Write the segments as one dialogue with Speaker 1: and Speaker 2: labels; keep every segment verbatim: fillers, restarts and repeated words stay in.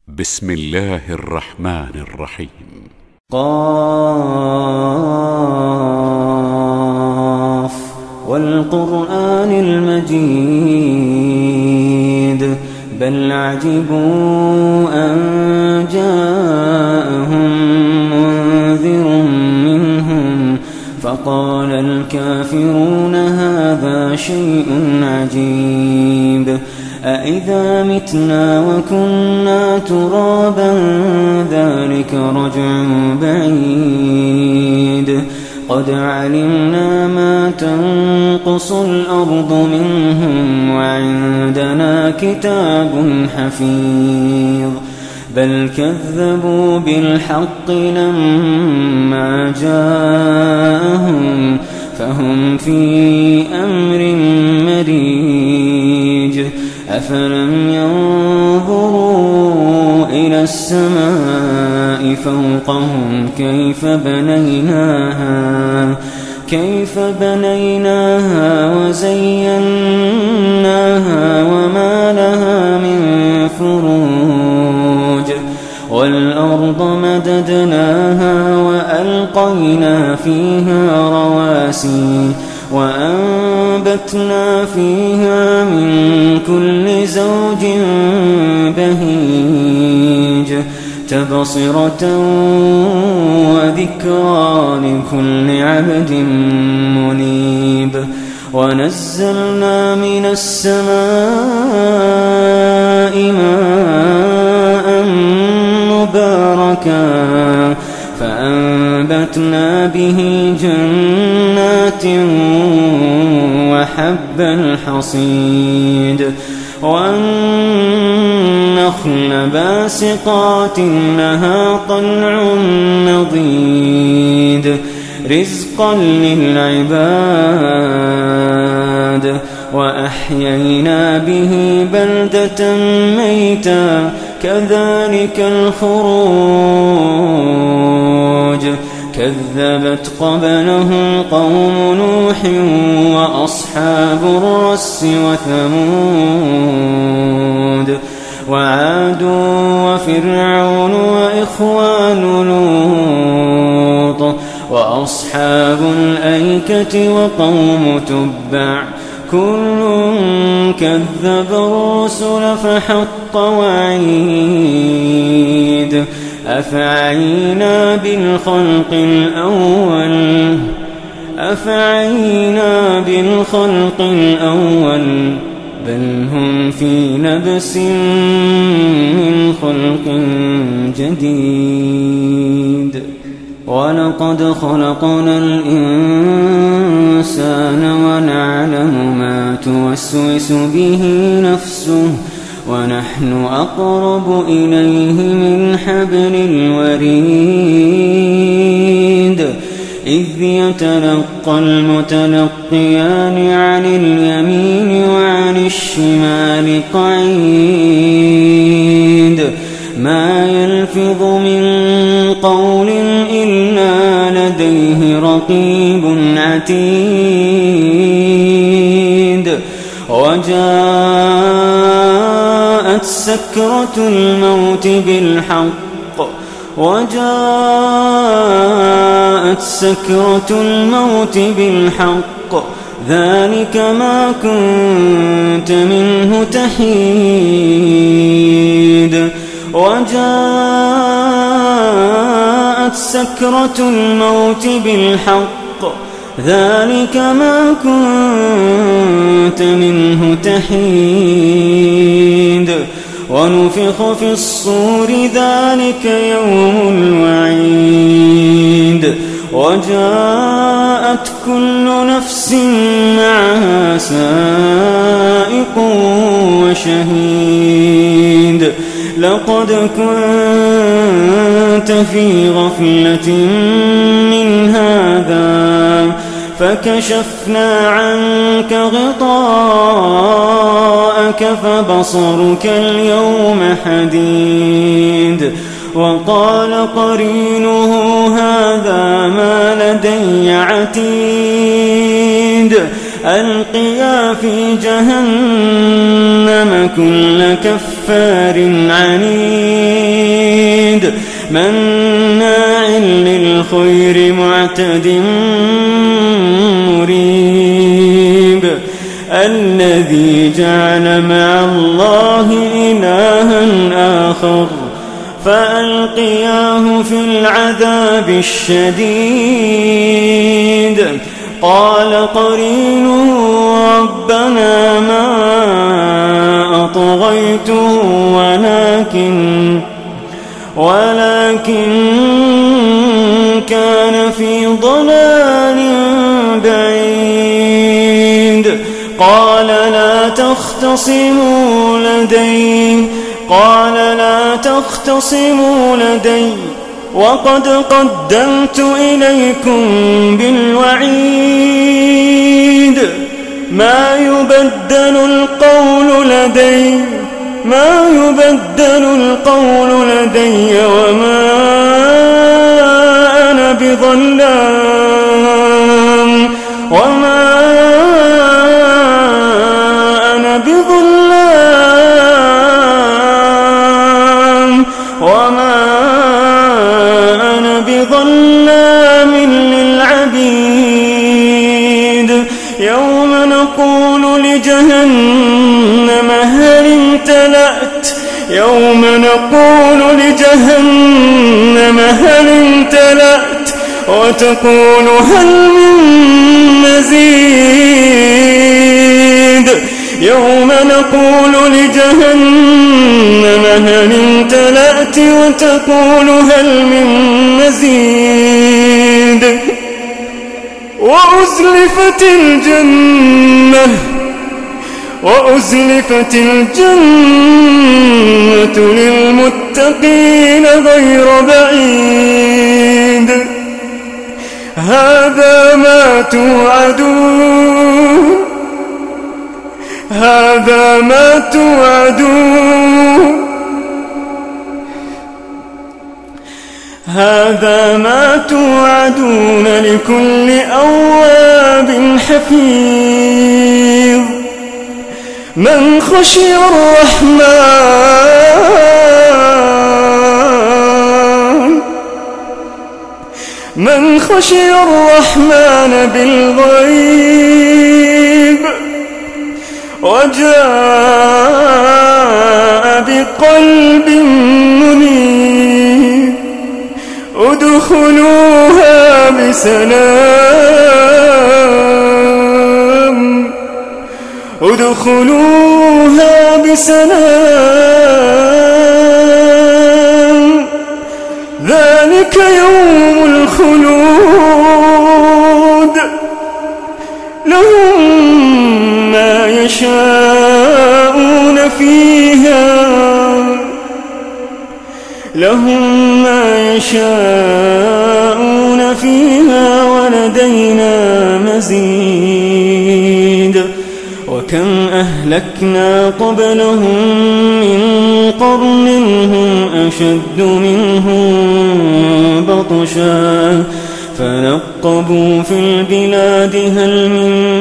Speaker 1: بسم الله الرحمن الرحيم.
Speaker 2: قاف والقرآن المجيد بل عجبوا أن جاءهم منذر منهم فقال الكافرون هذا شيء عجيب أإذا متنا وكنا ترابا ذلك رجع بعيد قد علمنا ما تنقص الأرض منهم وعندنا كتاب حفيظ بل كذبوا بالحق لما جاءهم فهم في أمر مريج أفلم ينظروا إلى السماء فوقهم كيف بنيناها كيف بنيناها وزيناها وما لها من فروج والأرض مددناها وألقينا فيها رواسي وأنبتنا فيها من كل زوج بهيج تبصرة وذكرى لكل عبد منيب ونزلنا من السماء ماء مباركا فأنبتنا به جنات وحب الحصيد والنخل باسقات لها طلع نضيد رزقا للعباد وأحيينا به بلدة ميتا كذلك الخروج كذبت قبلهم قوم نوح وأصحاب الرس وثمود وعاد وفرعون وإخوان لوط وأصحاب الأيكة وقوم تبع كل كذب الرسل فحق وعيد أفعينا بالخلق الأول أفعينا بالخلق الأول بل هم في لبس من خلق جديد ولقد خلقنا الإنسان ونعلم ما توسوس به نفسه ونحن أقرب إليه من حبل الوريد إذ يتلقى المتلقيان عن اليمين وعن الشمال قعيد ما يلفظ من قول إلا لديه رقيب عتيد وجاءت سكرة الموت بالحق وجاءت سكرة الموت بالحق ذلك ما كنت منه تحيد وجاءت سكرة الموت بالحق ذلك ما كنت منه تحيد ونفخ في الصور ذلك يوم الوعيد وجاءت كل نفس معها سائق وشهيد لقد كنت في غفلة من هذا فكشفنا عنك غطاءك فبصرك اليوم حديد وقال قرينه هذا ما لدي عتيد ألقيا في جهنم كل كفار عنيد مناع للخير معتد مريب الذي جعل مع الله إلها آخر فألقياه في العذاب الشديد قال قرينه ربنا ما أطغيته ولكن ولكن كان في ضلال بعيد قال لا تختصموا لدي قال لا تختصموا لدي وقد قدمت إليكم بالوعيد ما يبدل القول لدي ما يبدل القول لدي وما أنا بظلام وما أنا بظلام وما أنا بظلام للعبيد يوم نقول لجهنم هل امتلأت يوم نقول لجهنم هل امتلأت وتقول هل من مزيد يوم نقول لجهنم هل امتلأت وتقول هل من مزيد وأزلفت الجنة وأزلفت الجنة للمتقين غير بعيد هذا ما توعدون هذا ما توعدون هذا ما توعدون لكل أواب حفيظ من خشي الرحمن من خشي الرحمن بالغيب وجاء بقلب منيب ادخلوها بسلام ادخلوها بسلام ذلك يوم الخلود لهم ما يشاءون فيها لهم ما يشاءون فيها ولدينا مزيد وكم أهلكنا قبلهم من قرن هم أشد منهم بطشا فنقبوا في البلاد هل من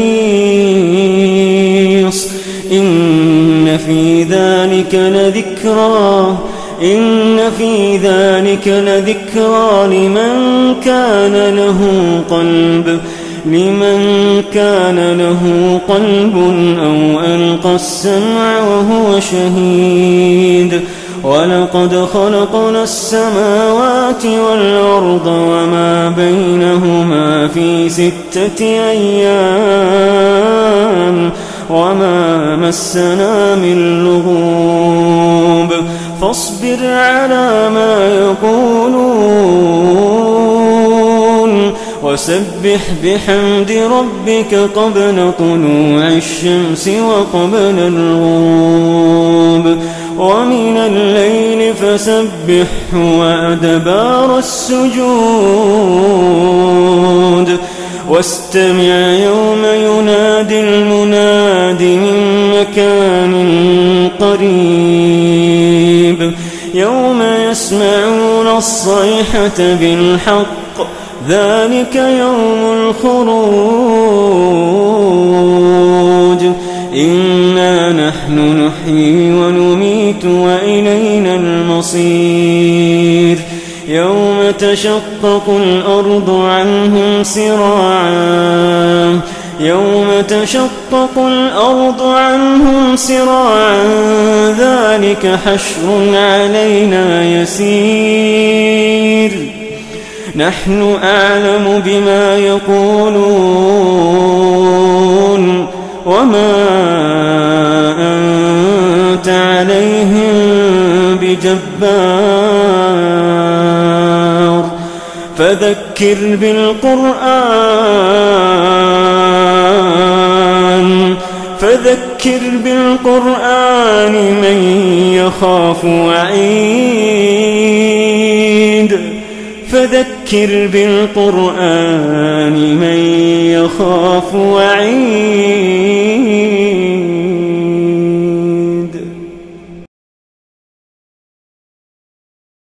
Speaker 2: محيص إن في ذلك لذكرى إن في ذلك لذكرى لمن كان له قلب لمن كان له قلب أو ألقى السمع وهو شهيد ولقد خلقنا السماوات والأرض وما بينهما في ستة أيام وما مسنا من لغوب فاصبر على ما يقولون وسبح بحمد ربك قبل طلوع الشمس وقبل الغروب ومن الليل فسبحه وأدبار السجود واستمع يوم ينادي المناد من مكان قريب يوم يسمعون الصيحة بالحق ذلك يوم الخروج إنا نحن نحيي ونميت وإلينا المصير يوم تشقق الأرض عنهم سراعا يوم تشقق الأرض عنهم سراعا ذلك حشر علينا يسير نحن أعلم بما يقولون وما أنت عليهم بجبار فذكر بالقرآن فذكر بالقرآن من يخاف وعيد فذكر بالقرآن من يخاف وعيد